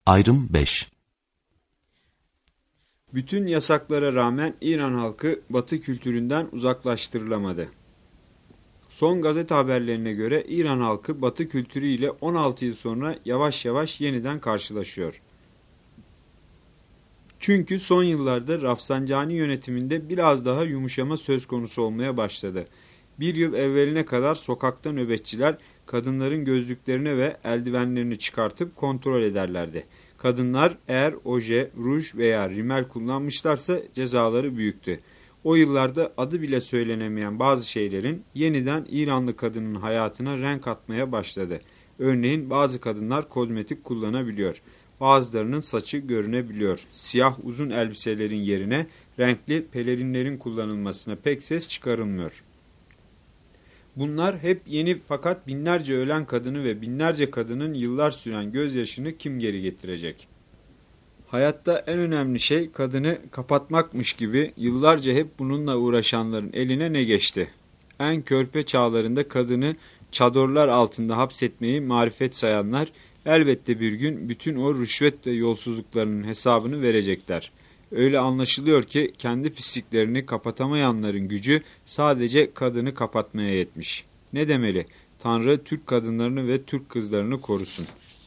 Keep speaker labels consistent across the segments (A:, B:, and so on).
A: Ayrım 5.
B: Bütün yasaklara rağmen İran halkı Batı kültüründen uzaklaştırılamadı. Son gazete haberlerine göre İran halkı Batı kültürüyle 16 yıl sonra yavaş yavaş yeniden karşılaşıyor. Çünkü son yıllarda Rafsanjani yönetiminde biraz daha yumuşama söz konusu olmaya başladı. Bir yıl evveline kadar sokakta nöbetçiler kadınların gözlüklerini ve eldivenlerini çıkartıp kontrol ederlerdi. Kadınlar eğer oje, ruj veya rimel kullanmışlarsa cezaları büyüktü. O yıllarda adı bile söylenemeyen bazı şeylerin yeniden İranlı kadının hayatına renk atmaya başladı. Örneğin bazı kadınlar kozmetik kullanabiliyor. Bazılarının saçı görünebiliyor. Siyah uzun elbiselerin yerine renkli pelerinlerin kullanılmasına pek ses çıkarılmıyor. Bunlar hep yeni fakat binlerce ölen kadını ve binlerce kadının yıllar süren gözyaşını kim geri getirecek? Hayatta en önemli şey kadını kapatmakmış gibi yıllarca hep bununla uğraşanların eline ne geçti? En körpe çağlarında kadını çadorlar altında hapsetmeyi marifet sayanlar elbette bir gün bütün o rüşvet ve yolsuzluklarının hesabını verecekler. Öyle anlaşılıyor ki kendi pisliklerini kapatamayanların gücü sadece kadını kapatmaya yetmiş. Ne demeli? Tanrı Türk kadınlarını ve Türk kızlarını korusun.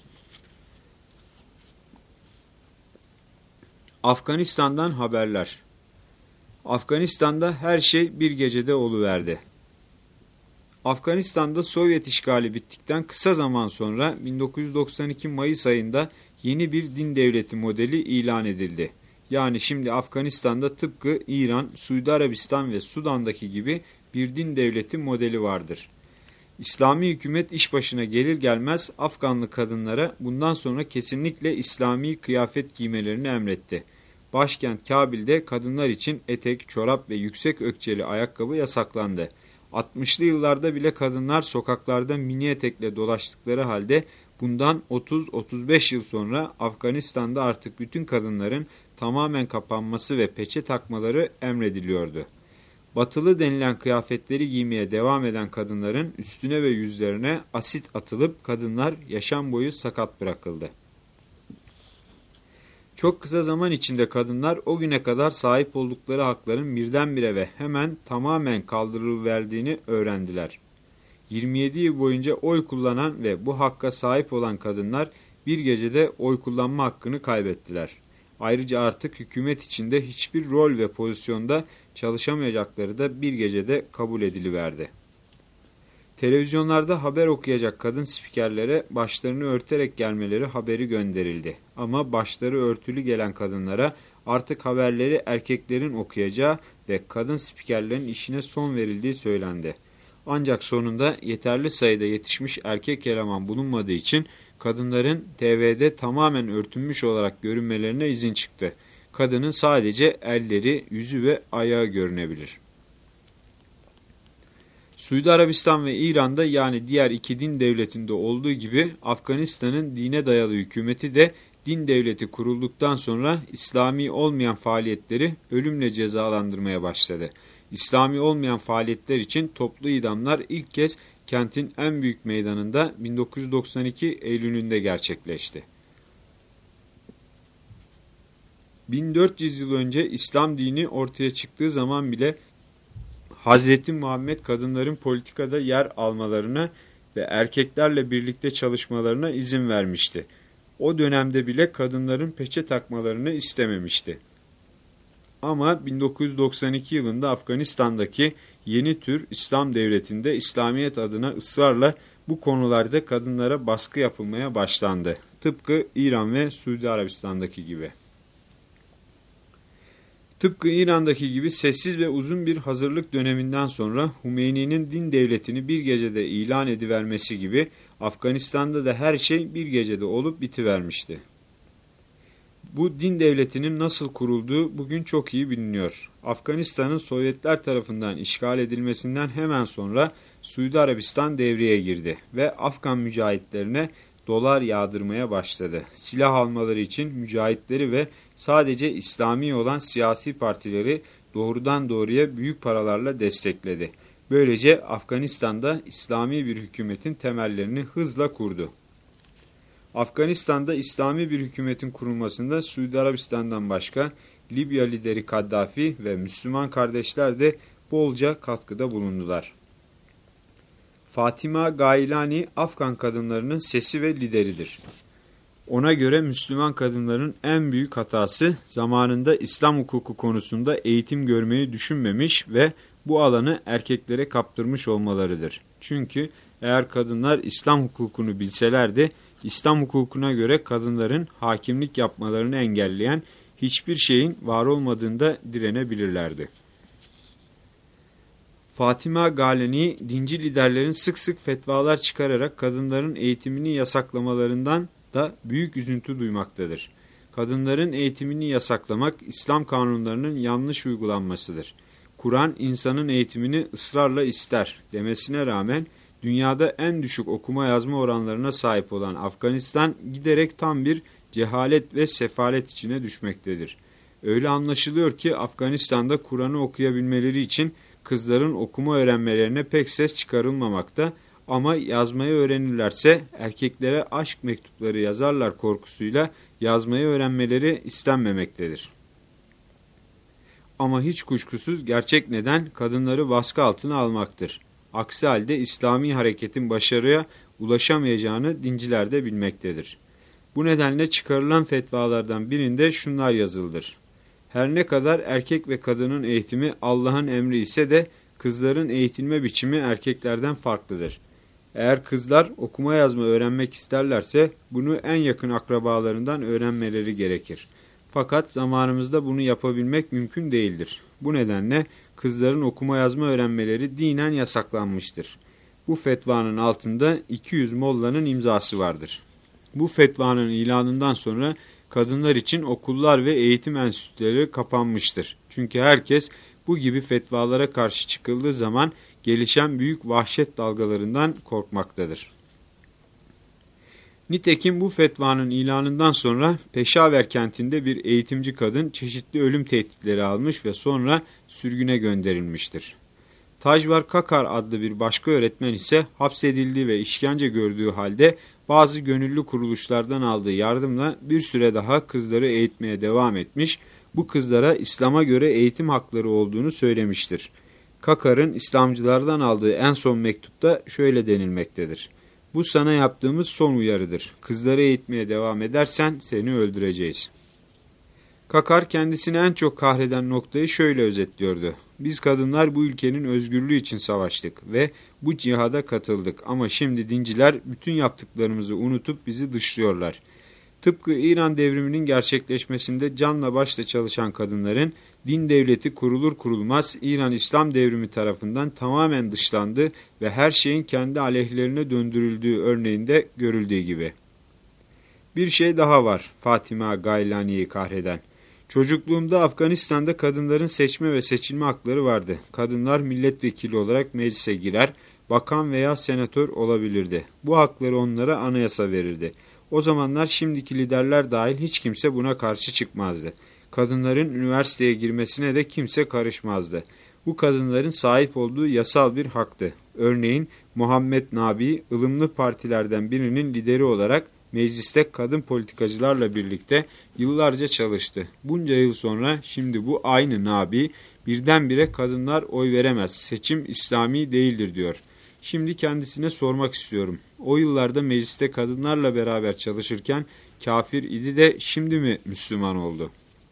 B: Afganistan'dan haberler. Afganistan'da her şey bir gecede oluverdi. Afganistan'da Sovyet işgali bittikten kısa zaman sonra 1992 Mayıs ayında yeni bir din devleti modeli ilan edildi. Yani şimdi Afganistan'da tıpkı İran, Suudi Arabistan ve Sudan'daki gibi bir din devleti modeli vardır. İslami hükümet iş başına gelir gelmez Afganlı kadınlara bundan sonra kesinlikle İslami kıyafet giymelerini emretti. Başkent Kabil'de kadınlar için etek, çorap ve yüksek ökçeli ayakkabı yasaklandı. 60'lı yıllarda bile kadınlar sokaklarda mini etekle dolaştıkları halde bundan 30-35 yıl sonra Afganistan'da artık bütün kadınların tamamen kapanması ve peçe takmaları emrediliyordu. Batılı denilen kıyafetleri giymeye devam eden kadınların üstüne ve yüzlerine asit atılıp kadınlar yaşam boyu sakat bırakıldı. Çok kısa zaman içinde kadınlar o güne kadar sahip oldukları hakların birdenbire ve hemen tamamen kaldırılıverdiğini öğrendiler. 27 yıl boyunca oy kullanan ve bu hakka sahip olan kadınlar bir gecede oy kullanma hakkını kaybettiler. Ayrıca artık hükümet içinde hiçbir rol ve pozisyonda çalışamayacakları da bir gecede kabul ediliverdi. Televizyonlarda haber okuyacak kadın spikerlere başlarını örterek gelmeleri haberi gönderildi. Ama başları örtülü gelen kadınlara artık haberleri erkeklerin okuyacağı ve kadın spikerlerin işine son verildiği söylendi. Ancak sonunda yeterli sayıda yetişmiş erkek eleman bulunmadığı için kadınların TV'de tamamen örtünmüş olarak görünmelerine izin çıktı. Kadının sadece elleri, yüzü ve ayağı görünebilir. Suudi Arabistan ve İran'da yani diğer iki din devletinde olduğu gibi Afganistan'ın dine dayalı hükümeti de din devleti kurulduktan sonra İslami olmayan faaliyetleri ölümle cezalandırmaya başladı. İslami olmayan faaliyetler için toplu idamlar ilk kez kentin en büyük meydanında 1992 Eylül'ünde gerçekleşti. 1400 yıl önce İslam dini ortaya çıktığı zaman bile Hz. Muhammed kadınların politikada yer almalarına ve erkeklerle birlikte çalışmalarına izin vermişti. O dönemde bile kadınların peçe takmalarını istememişti. Ama 1992 yılında Afganistan'daki yeni tür İslam devletinde İslamiyet adına ısrarla bu konularda kadınlara baskı yapılmaya başlandı. Tıpkı İran ve Suudi Arabistan'daki gibi. Tıpkı İran'daki gibi sessiz ve uzun bir hazırlık döneminden sonra Hümeyni'nin din devletini bir gecede ilan edivermesi gibi Afganistan'da da her şey bir gecede olup bitivermişti. Bu din devletinin nasıl kurulduğu bugün çok iyi biliniyor. Afganistan'ın Sovyetler tarafından işgal edilmesinden hemen sonra Suudi Arabistan devreye girdi ve Afgan mücahitlerine dolar yağdırmaya başladı. Silah almaları için mücahitleri ve sadece İslami olan siyasi partileri doğrudan doğruya büyük paralarla destekledi. Böylece Afganistan'da İslami bir hükümetin temellerini hızla kurdu. Afganistan'da İslami bir hükümetin kurulmasında Suudi Arabistan'dan başka Libya lideri Kaddafi ve Müslüman kardeşler de bolca katkıda bulundular. Fatima Gailani, Afgan kadınlarının sesi ve lideridir. Ona göre Müslüman kadınların en büyük hatası zamanında İslam hukuku konusunda eğitim görmeyi düşünmemiş ve bu alanı erkeklere kaptırmış olmalarıdır. Çünkü eğer kadınlar İslam hukukunu bilselerdi, İslam hukukuna göre kadınların hakimlik yapmalarını engelleyen hiçbir şeyin var olmadığında direnebilirlerdi. Fatima Galani, dinci liderlerin sık sık fetvalar çıkararak kadınların eğitimini yasaklamalarından da büyük üzüntü duymaktadır. Kadınların eğitimini yasaklamak, İslam kanunlarının yanlış uygulanmasıdır. Kur'an, insanın eğitimini ısrarla ister demesine rağmen, dünyada en düşük okuma yazma oranlarına sahip olan Afganistan, giderek tam bir cehalet ve sefalet içine düşmektedir. Öyle anlaşılıyor ki Afganistan'da Kur'an'ı okuyabilmeleri için kızların okuma öğrenmelerine pek ses çıkarılmamakta ama yazmayı öğrenirlerse erkeklere aşk mektupları yazarlar korkusuyla yazmayı öğrenmeleri istenmemektedir. Ama hiç kuşkusuz gerçek neden kadınları baskı altına almaktır. Aksi halde İslami hareketin başarıya ulaşamayacağını dinciler de bilmektedir. Bu nedenle çıkarılan fetvalardan birinde şunlar yazılıdır. Her ne kadar erkek ve kadının eğitimi Allah'ın emri ise de kızların eğitilme biçimi erkeklerden farklıdır. Eğer kızlar okuma yazma öğrenmek isterlerse bunu en yakın akrabalarından öğrenmeleri gerekir. Fakat zamanımızda bunu yapabilmek mümkün değildir. Bu nedenle kızların okuma yazma öğrenmeleri dinen yasaklanmıştır. Bu fetvanın altında 200 mollanın imzası vardır. Bu fetvanın ilanından sonra kadınlar için okullar ve eğitim enstitüleri kapanmıştır. Çünkü herkes bu gibi fetvalara karşı çıkıldığı zaman gelişen büyük vahşet dalgalarından korkmaktadır. Nitekim bu fetvanın ilanından sonra Peşaver kentinde bir eğitimci kadın çeşitli ölüm tehditleri almış ve sonra sürgüne gönderilmiştir. Tajvar Kakar adlı bir başka öğretmen ise hapsedildiği ve işkence gördüğü halde bazı gönüllü kuruluşlardan aldığı yardımla bir süre daha kızları eğitmeye devam etmiş, bu kızlara İslam'a göre eğitim hakları olduğunu söylemiştir. Kakar'ın İslamcılardan aldığı en son mektupta şöyle denilmektedir. Bu sana yaptığımız son uyarıdır. Kızları eğitmeye devam edersen seni öldüreceğiz. Kakar kendisini en çok kahreden noktayı şöyle özetliyordu. Biz kadınlar bu ülkenin özgürlüğü için savaştık ve bu cihada katıldık ama şimdi dinciler bütün yaptıklarımızı unutup bizi dışlıyorlar. Tıpkı İran devriminin gerçekleşmesinde canla başla çalışan kadınların din devleti kurulur kurulmaz İran İslam devrimi tarafından tamamen dışlandı ve her şeyin kendi aleyhlerine döndürüldüğü örneğinde görüldüğü gibi. Bir şey daha var Fatima Gailani'yi kahreden. Çocukluğumda Afganistan'da kadınların seçme ve seçilme hakları vardı. Kadınlar milletvekili olarak meclise girer, bakan veya senatör olabilirdi. Bu hakları onlara anayasa verirdi. O zamanlar şimdiki liderler dahil hiç kimse buna karşı çıkmazdı. Kadınların üniversiteye girmesine de kimse karışmazdı. Bu kadınların sahip olduğu yasal bir haktı. Örneğin Muhammed Nabi, ılımlı partilerden birinin lideri olarak mecliste kadın politikacılarla birlikte yıllarca çalıştı. Bunca yıl sonra şimdi bu aynı Nabi birdenbire kadınlar oy veremez, seçim İslami değildir diyor. Şimdi kendisine sormak istiyorum. O yıllarda mecliste kadınlarla beraber çalışırken kafir idi de şimdi mi Müslüman oldu?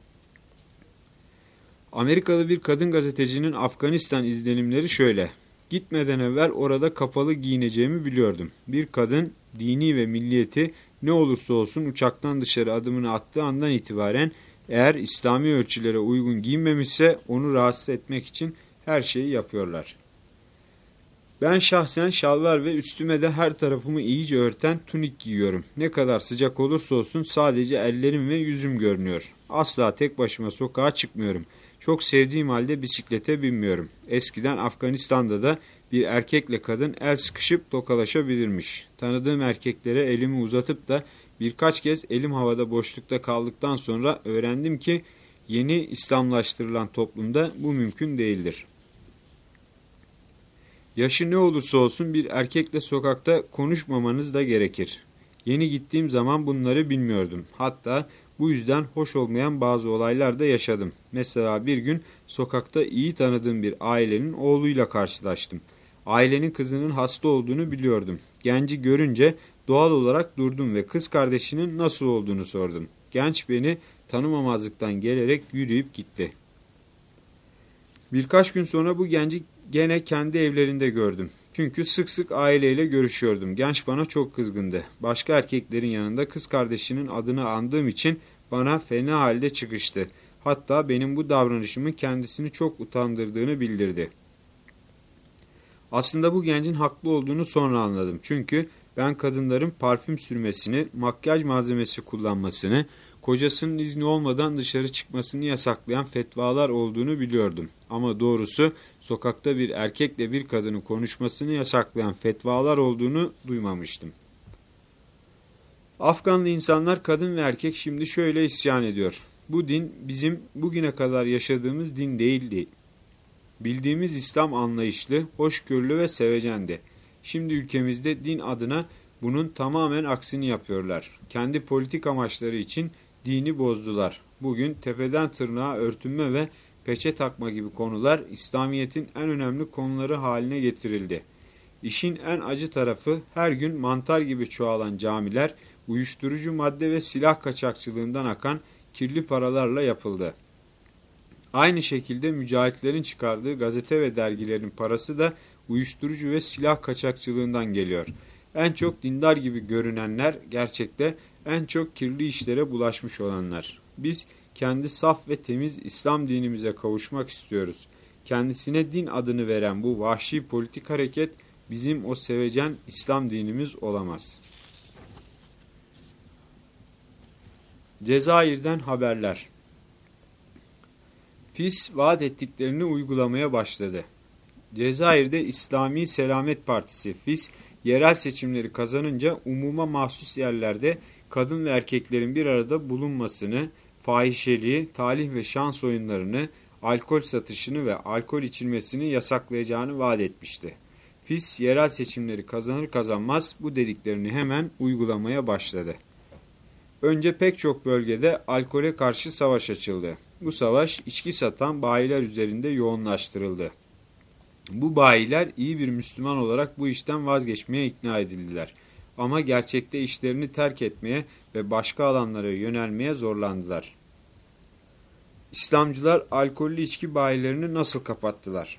B: Amerikalı bir kadın gazetecinin Afganistan izlenimleri şöyle. Gitmeden evvel orada kapalı giyineceğimi biliyordum. Bir kadın dini ve milliyeti ne olursa olsun uçaktan dışarı adımını attığı andan itibaren eğer İslami ölçülere uygun giyinmemişse onu rahatsız etmek için her şeyi yapıyorlar. Ben şahsen şalvar ve üstüme de her tarafımı iyice örten tunik giyiyorum. Ne kadar sıcak olursa olsun sadece ellerim ve yüzüm görünüyor. Asla tek başıma sokağa çıkmıyorum. Çok sevdiğim halde bisiklete binmiyorum. Eskiden Afganistan'da da bir erkekle kadın el sıkışıp tokalaşabilirmiş. Tanıdığım erkeklere elimi uzatıp da birkaç kez elim havada boşlukta kaldıktan sonra öğrendim ki yeni İslamlaştırılan toplumda bu mümkün değildir. Yaşı ne olursa olsun bir erkekle sokakta konuşmamanız da gerekir. Yeni gittiğim zaman bunları bilmiyordum. Hatta bu yüzden hoş olmayan bazı olaylar da yaşadım. Mesela bir gün sokakta iyi tanıdığım bir ailenin oğluyla karşılaştım. Ailenin kızının hasta olduğunu biliyordum. Genci görünce doğal olarak durdum ve kız kardeşinin nasıl olduğunu sordum. Genç beni tanımamazlıktan gelerek yürüyüp gitti. Birkaç gün sonra bu genci gene kendi evlerinde gördüm. Çünkü sık sık aileyle görüşüyordum. Genç bana çok kızgındı. Başka erkeklerin yanında kız kardeşinin adını andığım için bana fena halde çıkıştı. Hatta benim bu davranışımın kendisini çok utandırdığını bildirdi. Aslında bu gencin haklı olduğunu sonra anladım. Çünkü ben kadınların parfüm sürmesini, makyaj malzemesi kullanmasını, kocasının izni olmadan dışarı çıkmasını yasaklayan fetvalar olduğunu biliyordum. Ama doğrusu sokakta bir erkekle bir kadının konuşmasını yasaklayan fetvalar olduğunu duymamıştım. Afganlı insanlar kadın ve erkek şimdi şöyle isyan ediyor. Bu din bizim bugüne kadar yaşadığımız din değildi. Bildiğimiz İslam anlayışlı, hoşgörülü ve sevecendi. Şimdi ülkemizde din adına bunun tamamen aksini yapıyorlar. Kendi politik amaçları için dini bozdular. Bugün tepeden tırnağa örtünme ve peçe takma gibi konular İslamiyet'in en önemli konuları haline getirildi. İşin en acı tarafı her gün mantar gibi çoğalan camiler, uyuşturucu madde ve silah kaçakçılığından akan kirli paralarla yapıldı. Aynı şekilde mücahitlerin çıkardığı gazete ve dergilerin parası da uyuşturucu ve silah kaçakçılığından geliyor. En çok dindar gibi görünenler gerçekte en çok kirli işlere bulaşmış olanlar. Biz kendi saf ve temiz İslam dinimize kavuşmak istiyoruz. Kendisine din adını veren bu vahşi politik hareket bizim o sevecen İslam dinimiz olamaz. Cezayir'den haberler. FİS vaat ettiklerini uygulamaya başladı. Cezayir'de İslami Selamet Partisi FİS yerel seçimleri kazanınca umuma mahsus yerlerde kadın ve erkeklerin bir arada bulunmasını, fahişeliği, talih ve şans oyunlarını, alkol satışını ve alkol içilmesini yasaklayacağını vaat etmişti. FİS yerel seçimleri kazanır kazanmaz bu dediklerini hemen uygulamaya başladı. Önce pek çok bölgede alkole karşı savaş açıldı. Bu savaş içki satan bayiler üzerinde yoğunlaştırıldı. Bu bayiler iyi bir Müslüman olarak bu işten vazgeçmeye ikna edildiler. Ama gerçekte işlerini terk etmeye ve başka alanlara yönelmeye zorlandılar. İslamcılar alkollü içki bayilerini nasıl kapattılar?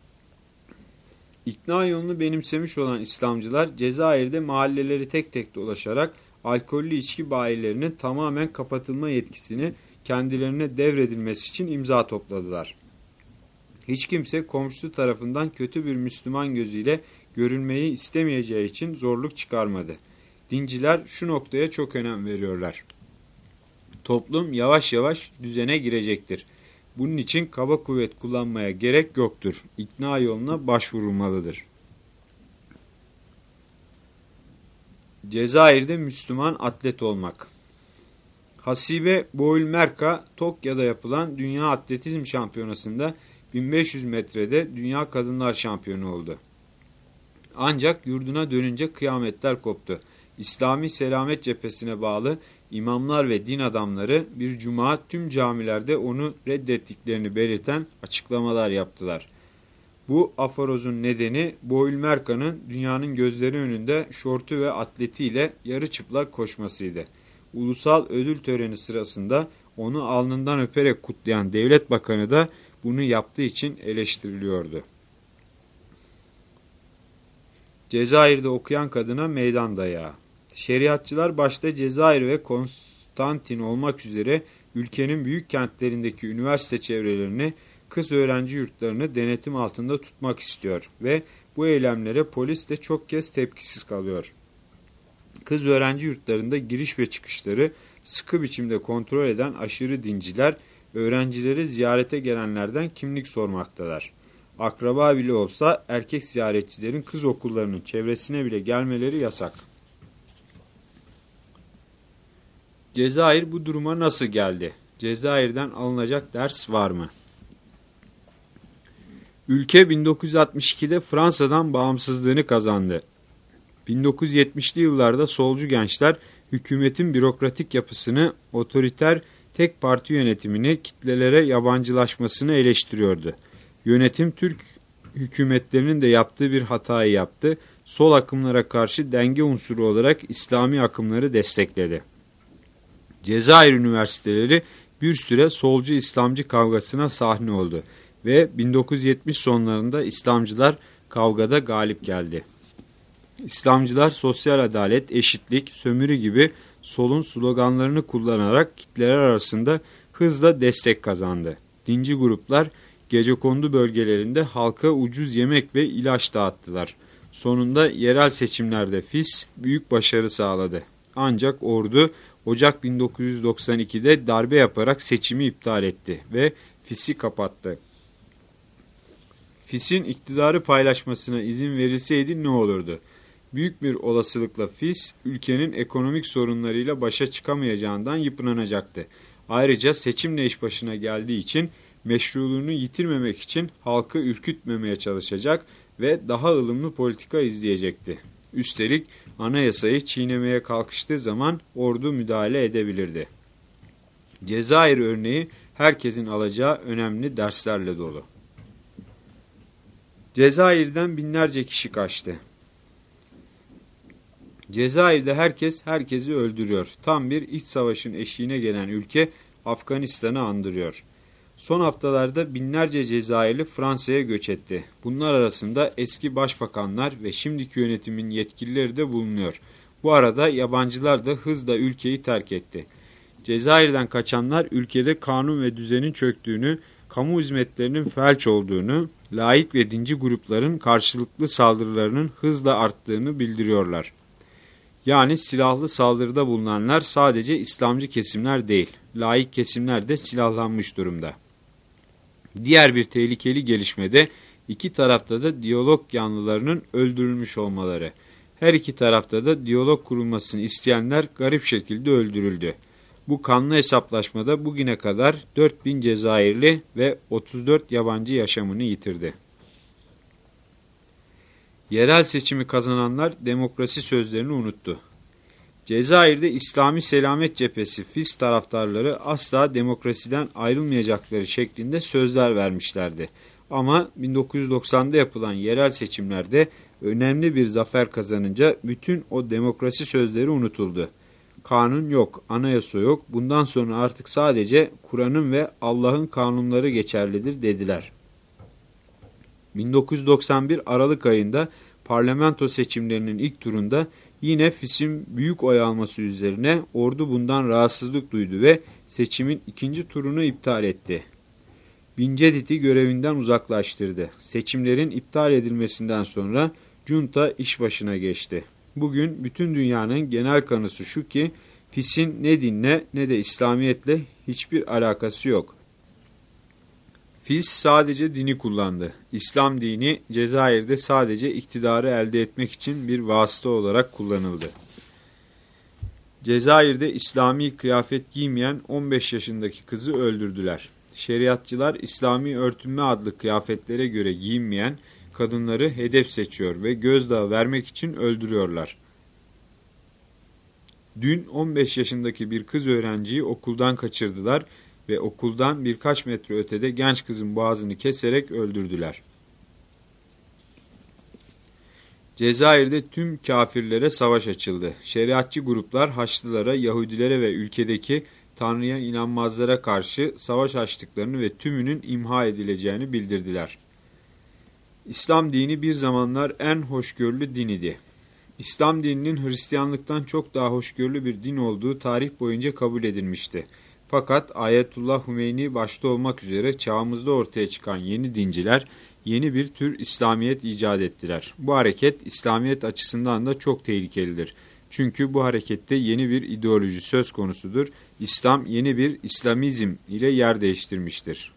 B: İkna yolunu benimsemiş olan İslamcılar Cezayir'de mahalleleri tek tek dolaşarak alkollü içki bayilerinin tamamen kapatılma yetkisini kendilerine devredilmesi için imza topladılar. Hiç kimse komşusu tarafından kötü bir Müslüman gözüyle görülmeyi istemeyeceği için zorluk çıkarmadı. Dinciler şu noktaya çok önem veriyorlar. Toplum yavaş yavaş düzene girecektir. Bunun için kaba kuvvet kullanmaya gerek yoktur. İkna yoluna başvurulmalıdır. Cezayir'de Müslüman atlet olmak. Hasibe Boulmerka, Tokyo'da yapılan Dünya Atletizm Şampiyonası'nda 1500 metrede Dünya Kadınlar Şampiyonu oldu. Ancak yurduna dönünce kıyametler koptu. İslami Selamet Cephesi'ne bağlı imamlar ve din adamları bir cuma tüm camilerde onu reddettiklerini belirten açıklamalar yaptılar. Bu aforozun nedeni Boulmerka'nın dünyanın gözleri önünde şortu ve atletiyle yarı çıplak koşmasıydı. Ulusal ödül töreni sırasında onu alnından öperek kutlayan devlet bakanı da bunu yaptığı için eleştiriliyordu. Cezayir'de okuyan kadına meydan dayağı. Şeriatçılar başta Cezayir ve Konstantin olmak üzere ülkenin büyük kentlerindeki üniversite çevrelerini, kız öğrenci yurtlarını denetim altında tutmak istiyor ve bu eylemlere polis de çok kez tepkisiz kalıyor. Kız öğrenci yurtlarında giriş ve çıkışları sıkı biçimde kontrol eden aşırı dinciler, öğrencileri ziyarete gelenlerden kimlik sormaktalar. Akraba bile olsa erkek ziyaretçilerin kız okullarının çevresine bile gelmeleri yasak. Cezayir bu duruma nasıl geldi? Cezayir'den alınacak ders var mı? Ülke 1962'de Fransa'dan bağımsızlığını kazandı. 1970'li yıllarda solcu gençler hükümetin bürokratik yapısını, otoriter tek parti yönetimini, kitlelere yabancılaşmasını eleştiriyordu. Yönetim Türk hükümetlerinin de yaptığı bir hatayı yaptı. Sol akımlara karşı denge unsuru olarak İslami akımları destekledi. Cezayir üniversiteleri bir süre solcu İslamcı kavgasına sahne oldu ve 1970 sonlarında İslamcılar kavgada galip geldi. İslamcılar sosyal adalet, eşitlik, sömürü gibi solun sloganlarını kullanarak kitleler arasında hızla destek kazandı. Dinci gruplar gecekondu bölgelerinde halka ucuz yemek ve ilaç dağıttılar. Sonunda yerel seçimlerde FİS büyük başarı sağladı. Ancak ordu Ocak 1992'de darbe yaparak seçimi iptal etti ve FİS'i kapattı. FİS'in iktidarı paylaşmasına izin verilseydi ne olurdu? Büyük bir olasılıkla FİS, ülkenin ekonomik sorunlarıyla başa çıkamayacağından yıpranacaktı. Ayrıca seçimle iş başına geldiği için meşruluğunu yitirmemek için halkı ürkütmemeye çalışacak ve daha ılımlı politika izleyecekti. Üstelik anayasayı çiğnemeye kalkıştığı zaman ordu müdahale edebilirdi. Cezayir örneği herkesin alacağı önemli derslerle dolu. Cezayir'den binlerce kişi kaçtı. Cezayir'de herkes herkesi öldürüyor. Tam bir iç savaşın eşiğine gelen ülke Afganistan'ı andırıyor. Son haftalarda binlerce Cezayirli Fransa'ya göç etti. Bunlar arasında eski başbakanlar ve şimdiki yönetimin yetkilileri de bulunuyor. Bu arada yabancılar da hızla ülkeyi terk etti. Cezayir'den kaçanlar ülkede kanun ve düzenin çöktüğünü, kamu hizmetlerinin felç olduğunu, laik ve dinci grupların karşılıklı saldırılarının hızla arttığını bildiriyorlar. Yani silahlı saldırıda bulunanlar sadece İslamcı kesimler değil, laik kesimler de silahlanmış durumda. Diğer bir tehlikeli gelişme de iki tarafta da diyalog yanlılarının öldürülmüş olmaları. Her iki tarafta da diyalog kurulmasını isteyenler garip şekilde öldürüldü. Bu kanlı hesaplaşmada bugüne kadar 4000 Cezayirli ve 34 yabancı yaşamını yitirdi. Yerel seçimi kazananlar demokrasi sözlerini unuttu. Cezayir'de İslami Selamet Cephesi FİS taraftarları asla demokrasiden ayrılmayacakları şeklinde sözler vermişlerdi. Ama 1990'da yapılan yerel seçimlerde önemli bir zafer kazanınca bütün o demokrasi sözleri unutuldu. Kanun yok, anayasa yok, bundan sonra artık sadece Kur'an'ın ve Allah'ın kanunları geçerlidir dediler. 1991 Aralık ayında parlamento seçimlerinin ilk turunda yine FİS'in büyük oy alması üzerine ordu bundan rahatsızlık duydu ve seçimin ikinci turunu iptal etti. Bincedit'i görevinden uzaklaştırdı. Seçimlerin iptal edilmesinden sonra junta iş başına geçti. Bugün bütün dünyanın genel kanısı şu ki FİS'in ne dinle ne de İslamiyetle hiçbir alakası yok. FİS sadece dini kullandı. İslam dini Cezayir'de sadece iktidarı elde etmek için bir vasıta olarak kullanıldı. Cezayir'de İslami kıyafet giymeyen 15 yaşındaki kızı öldürdüler. Şeriatçılar İslami örtünme adlı kıyafetlere göre giyinmeyen kadınları hedef seçiyor ve gözdağı vermek için öldürüyorlar. Dün 15 yaşındaki bir kız öğrenciyi okuldan kaçırdılar ve okuldan birkaç metre ötede genç kızın boğazını keserek öldürdüler. Cezayir'de tüm kafirlere savaş açıldı. Şeriatçı gruplar Haçlılara, Yahudilere ve ülkedeki Tanrı'ya inanmazlara karşı savaş açtıklarını ve tümünün imha edileceğini bildirdiler. İslam dini bir zamanlar en hoşgörülü din idi. İslam dininin Hristiyanlıktan çok daha hoşgörülü bir din olduğu tarih boyunca kabul edilmişti. Fakat Ayetullah Hümeyni başta olmak üzere çağımızda ortaya çıkan yeni dinciler yeni bir tür İslamiyet icat ettiler. Bu hareket İslamiyet açısından da çok tehlikelidir. Çünkü bu harekette yeni bir ideoloji söz konusudur. İslam yeni bir İslamizm ile yer değiştirmiştir.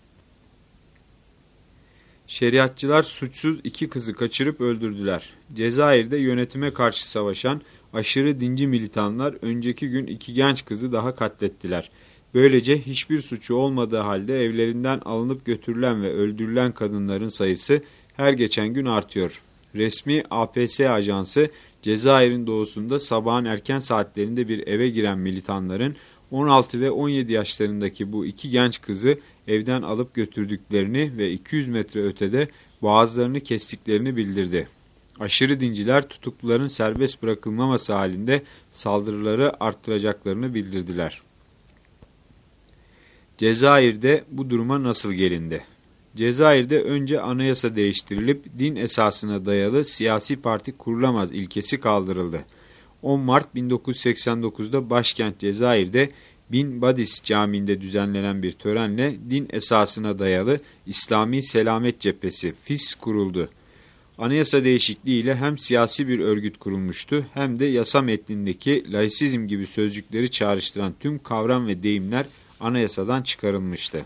B: Şeriatçılar suçsuz iki kızı kaçırıp öldürdüler. Cezayir'de yönetime karşı savaşan aşırı dinci militanlar önceki gün iki genç kızı daha katlettiler. Böylece hiçbir suçu olmadığı halde evlerinden alınıp götürülen ve öldürülen kadınların sayısı her geçen gün artıyor. Resmi APS ajansı Cezayir'in doğusunda sabahın erken saatlerinde bir eve giren militanların 16 ve 17 yaşlarındaki bu iki genç kızı evden alıp götürdüklerini ve 200 metre ötede boğazlarını kestiklerini bildirdi. Aşırı dinciler tutukluların serbest bırakılmaması halinde saldırıları arttıracaklarını bildirdiler. Cezayir'de bu duruma nasıl gelindi? Cezayir'de önce anayasa değiştirilip din esasına dayalı siyasi parti kurulamaz ilkesi kaldırıldı. 10 Mart 1989'da başkent Cezayir'de Bin Badis Camii'nde düzenlenen bir törenle din esasına dayalı İslami Selamet Cephesi FİS kuruldu. Anayasa değişikliğiyle hem siyasi bir örgüt kurulmuştu hem de yasa metnindeki laisizm gibi sözcükleri çağrıştıran tüm kavram ve deyimler anayasadan çıkarılmıştı.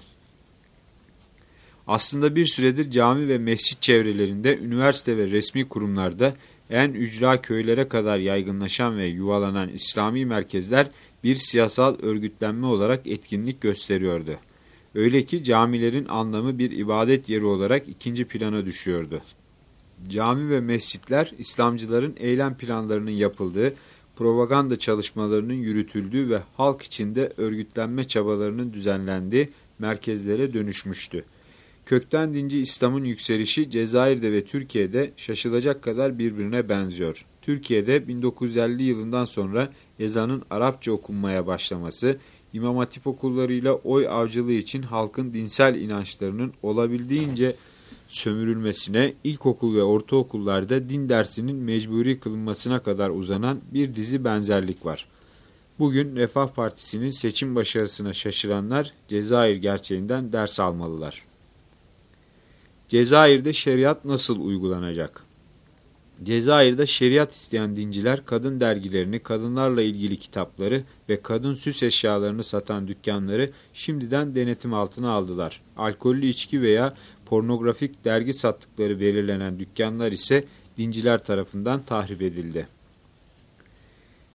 B: Aslında bir süredir cami ve mescit çevrelerinde, üniversite ve resmi kurumlarda en ücra köylere kadar yaygınlaşan ve yuvalanan İslami merkezler bir siyasal örgütlenme olarak etkinlik gösteriyordu. Öyle ki camilerin anlamı bir ibadet yeri olarak ikinci plana düşüyordu. Cami ve mescitler, İslamcıların eylem planlarının yapıldığı, propaganda çalışmalarının yürütüldüğü ve halk içinde örgütlenme çabalarının düzenlendiği merkezlere dönüşmüştü. Kökten dinci İslam'ın yükselişi Cezayir'de ve Türkiye'de şaşılacak kadar birbirine benziyor. Türkiye'de 1950 yılından sonra ezanın Arapça okunmaya başlaması, İmam Hatip okullarıyla oy avcılığı için halkın dinsel inançlarının olabildiğince sömürülmesine, ilkokul ve ortaokullarda din dersinin mecburi kılınmasına kadar uzanan bir dizi benzerlik var. Bugün Refah Partisi'nin seçim başarısına şaşıranlar Cezayir gerçeğinden ders almalılar. Cezayir'de şeriat nasıl uygulanacak? Cezayir'de şeriat isteyen dinciler kadın dergilerini, kadınlarla ilgili kitapları ve kadın süs eşyalarını satan dükkanları şimdiden denetim altına aldılar. Alkollü içki veya pornografik dergi sattıkları belirlenen dükkanlar ise dinciler tarafından tahrip edildi.